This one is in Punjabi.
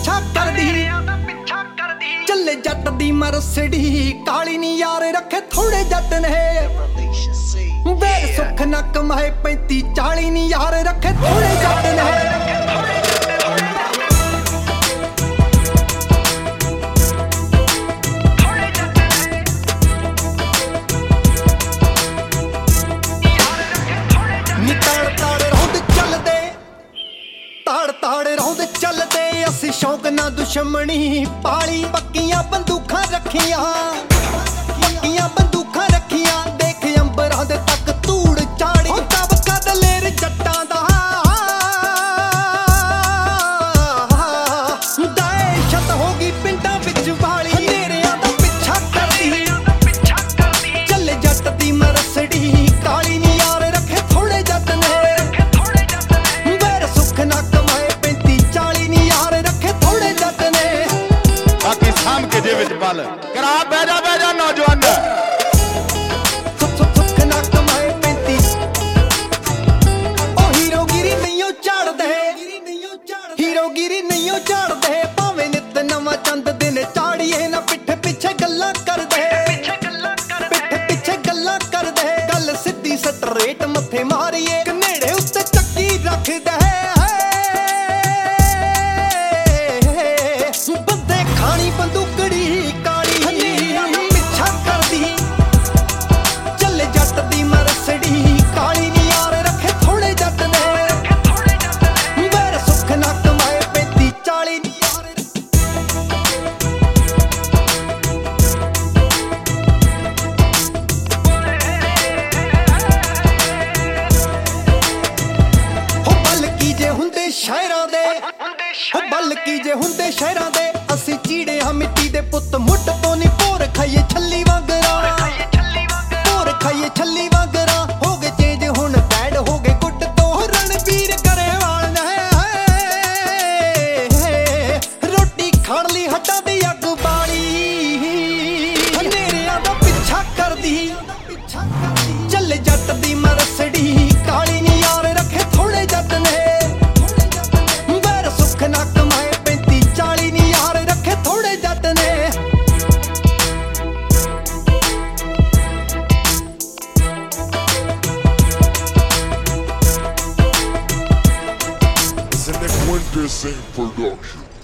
ਪਿੱਛਾ ਕਰਦੀ ਚੱਲੇ ਜੱਟ ਦੀ ਮਰਸਡੀ ਕਾਲੀ ਨੀ ਯਾਰ ਰੱਖੇ ਥੋੜੇ ਜੱਟ ਨੇ ਬੇਰ ਸੁੱਖ ਨਾ ਕਮਾਏ 35 40 ਨੀ ਯਾਰ ਰੱਖੇ ਥੋੜੇ ਜੱਟ ਨੇ ਤਾੜ ਰੌਂਦ ਚੱਲਦੇ ਅਸੀਂ ਸ਼ੌਂਕ ਨਾ ਦੁਸ਼ਮਣੀ ਪਾਲੀ ਪੱਕੀਆਂ ਬੰਦੂਕਾਂ ਰੱਖੀਆਂ ਦੇਖ ਅੰਬਰਾਂ ਦੇ ਤੱਕ ਧੂੜ ਚਾੜੀ ਦਬਕਾ ਦਲੇਰ ਜੱਟਾਂ ਦਾ ਦਹਿਸ਼ਤ ਹੋ ਗਈ ਪਿੰਡਾਂ ਵਿੱਚ ਵਾਲੀ ਹਨੇਰਿਆਂ ਦਾ ਪਿੱਛਾ ਕਰਦੀ ਚੱਲੇ ਜੱਟ ਦੀ ਮਰਸੜੀ ਕਾਲੀ ਨੀ ਯਾਰ ਰੱਖੇ ਥੋੜੇ ਜੱਟ ਨੇ ਬੇਰ ਸੁੱਖ ਨਾ ਦੇ ਵਿੱਚ ਬਲ ਕਰਾ ਬਹਿ ਜਾ ਨੌਜਵਾਨ ਸੁੱਖ ਨਾ ਕਮਾਏ 35 ਉਹ ਹੀਰੋਗਿਰੀ ਨਹੀਂ ਝਾੜਦੇ ਭਾਵੇਂ ਨਿੱਤ ਨਵਾਂ ਚੰਦ ਦਿਨ ਚਾੜੀਏ ਨਾ ਪਿੱਠ ਪਿੱਛੇ ਗੱਲਾਂ ਕਰਦੇ ਗੱਲ ਸਿੱਧੀ ਸਟਰੇਟ ਮੱਥੇ ਮਾਰੀਏ ਕਨੇੜੇ ਉੱਤੇ ਚੱਕੀ ਰੱਖਦਾ ਬੰਦੇ ਖਾਣੀ ਬੰਦੂਕੜੀ ਕਾਲੀ ਹਨੇਰਿਆਂ ਦਾ ਪਿੱਛਾ ਕਰਦੀ ਚੱਲੇ ਜੱਟ ਦੀ ਮਰਸੜੀ ਕਾਲੀ ਨੀ ਯਾਰ ਰੱਖੇ ਥੋੜੇ ਜੱਟ ਨੇ ਬੇਰ ਸੁੱਖ ਨਾ ਕਮਾਏ 35 40 ਨੀ ਯਾਰ ਬਲਕੀ ਜੇ ਹੁੰਦੇ ਸ਼ਹਿਰਾਂ ਦੇ ਅਸੀਂ ਚੀੜੇ ਹਾਂ ਮਿੱਟੀ ਦੇ ਪੁੱਤ ਮੁੱਢ ਤੋਂ ਨੀ ਭੋਰ ਖਾਈਏ ਛੱਲੀ ਵਾਂਗਰਾਂ ਹੋ ਗਏ ਚੇਂਜ ਹੁਣ ਬੈਡ ਹੋ ਗਏ ਗੁੱਟ ਤੋਂ ਰਣਵੀਰ ਗਰੇਵਾਲ ਨੇ ਰੋਟੀ ਖਾਣ ਲਈ ਹੱਡਾਂ ਦੀ ਅੱਗ ਬਾਲੀ ਹਨੇਰਿਆਂ ਦਾ ਪਿੱਛਾ ਕਰਦੀ ਚੱਲੇ ਜੱਟ ਦੀ ਮਰਸੜੀ ਕਾਲੀ ਨੀ ਯਾਰ ਰੱਖੇ ਥੋੜੇ ਜੱਟ ਨੇ ਬੇਰ ਸੁੱਖ ਨਾ ਕਮਾਏ 35 40 ਨੀ ਯਾਰ ਰੱਖੇ ਥੋੜੇ ਜੱਟ ਨੇ Winter Sing Production.